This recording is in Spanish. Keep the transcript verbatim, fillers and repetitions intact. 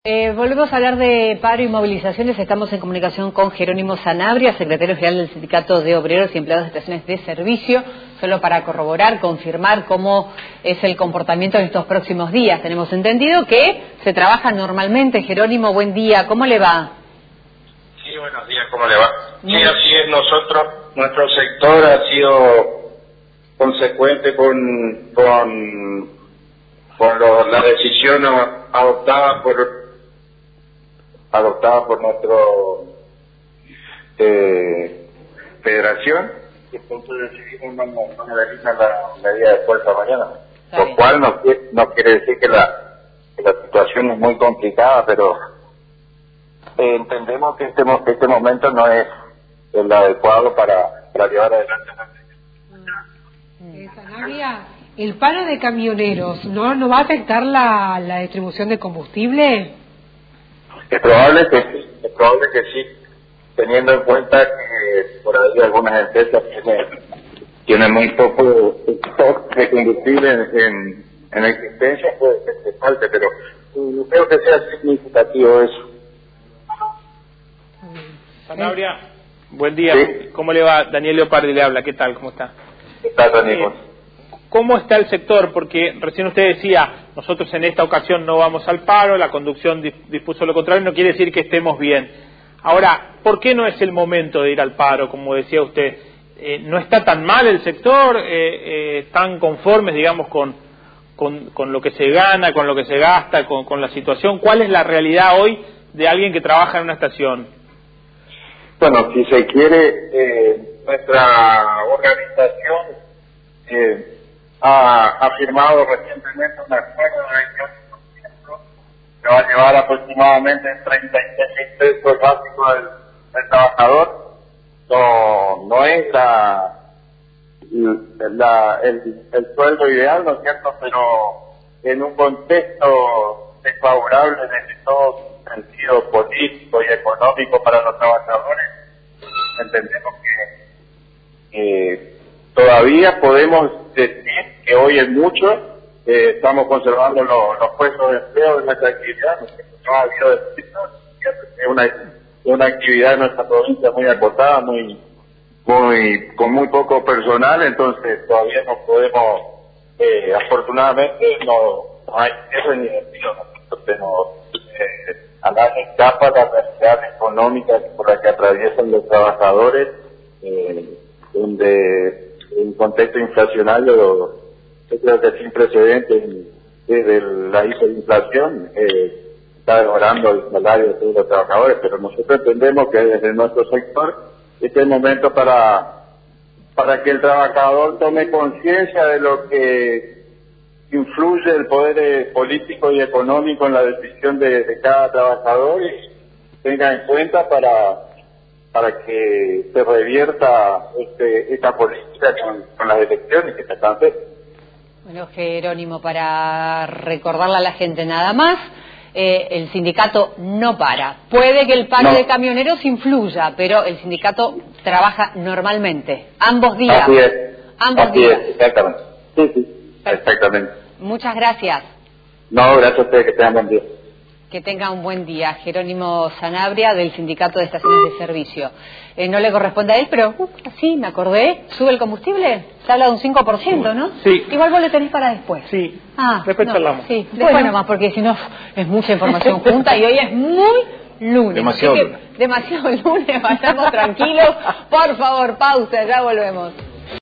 Eh, volvemos a hablar de paro y movilizaciones. Estamos en comunicación con Jerónimo Sanabria, secretario general del Sindicato de Obreros y Empleados de Estaciones de Servicio, solo para corroborar, confirmar cómo es el comportamiento en estos próximos días. Tenemos entendido que se trabaja normalmente. Jerónimo, buen día, ¿cómo le va? Sí, buenos días, ¿cómo le va? Sí, así es, nosotros, nuestro sector ha sido consecuente con, con, con lo, la decisión adoptada por adoptada por nuestro eh, federación, y entonces decidimos no, no realizar la medida de fuerza mañana, lo cual no, no quiere decir que la, que la situación es muy complicada, pero eh, entendemos que este, este momento no es el adecuado para, para llevar adelante la eh, Sanabria, ¿el paro de camioneros no, no va a afectar la, la distribución de combustible? Es probable que sí, es probable que sí, teniendo en cuenta que por ahí algunas empresas tienen, tienen muy poco stock de combustible en, en, en existencia, puede que se falte, pero no creo que sea significativo eso. Sanabria, buen día, ¿Sí? ¿Cómo le va? Daniel Leopardi le habla, ¿qué tal? ¿Cómo está? ¿Qué tal, Daniel? Eh, ¿Cómo está el sector? Porque recién usted decía, nosotros en esta ocasión no vamos al paro, la conducción dispuso lo contrario, no quiere decir que estemos bien. Ahora, ¿por qué no es el momento de ir al paro, como decía usted? Eh, ¿No está tan mal el sector? Eh, eh, ¿Están conformes, digamos, con, con, con lo que se gana, con lo que se gasta, con, con la situación? ¿Cuál es la realidad hoy de alguien que trabaja en una estación? Bueno, si se quiere, eh, nuestra organización eh, ha, ha firmado recientemente un acuerdo de veintiocho por ciento que va a llevar aproximadamente treinta y seis mil pesos básicos del, del trabajador. No, no es la, la el, el sueldo ideal, ¿no es cierto? Pero en un contexto desfavorable desde todo sentido político y económico para los trabajadores, entendemos que eh, todavía podemos decir que hoy es mucho, eh, estamos conservando lo, los puestos de empleo de nuestra actividad, no ha habido despidos, es una, una actividad en nuestra provincia muy acotada, muy, muy, con muy poco personal, entonces todavía no podemos, eh, afortunadamente no, no hay eso ni despido, nosotros tenemos eh, a las etapas, la realidad económica por la que atraviesan los trabajadores, eh, donde en contexto inflacionario yo creo que es sin precedentes desde la hiperinflación, eh, está mejorando el salario de todos los trabajadores, pero nosotros entendemos que desde nuestro sector este es el momento para, para que el trabajador tome conciencia de lo que influye el poder eh, político y económico en la decisión de, de cada trabajador y tenga en cuenta para para que se revierta este, esta política con, con las elecciones que se están haciendo. Bueno, Jerónimo, para recordarle a la gente nada más, eh, el sindicato no para. Puede que el paro no. de camioneros influya, pero el sindicato trabaja normalmente, ambos días. Así es, ambos así días. es, exactamente. Sí, sí, exactamente. Muchas gracias. No, gracias a ustedes, que tengan buen día. Que tenga un buen día. Jerónimo Sanabria, del Sindicato de Estaciones de Servicio. Eh, no le corresponde a él, pero uh, sí, me acordé. ¿Sube el combustible? Se habla de un cinco por ciento, ¿no? Sí. Igual vos lo tenés para después. Sí, ah, después no, charlamos. Sí, después bueno. Nomás, porque si no es mucha información junta y hoy es muy lunes. Demasiado Así que, lunes. Demasiado lunes, vayamos tranquilos. Por favor, pausa, ya volvemos.